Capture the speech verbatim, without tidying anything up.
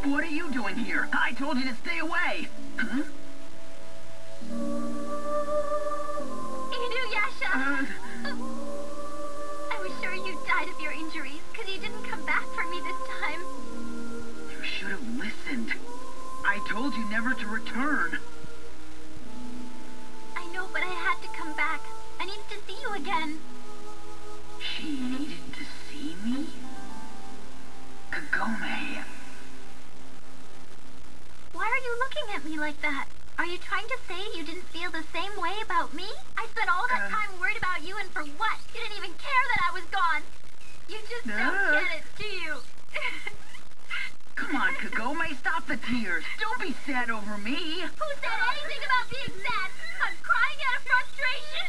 What are you doing here? I told you to stay away. Huh? Inuyasha! Uh, I was sure you died of your injuries, because you didn't come back for me this time. you should have listened. I told you never to return. I know, but I had to come back. I needed to see you again. She needed to see me? Kagome. Why are you looking at me like that? Are you trying to say you didn't feel the same way about me? I spent all that Uh, time worried about you, and for what? You didn't even care that I was gone. You just Uh. don't get it, do you? Come on, Kagome, stop the tears. Don't be sad over me. Who said anything about being sad? I'm crying out of frustration.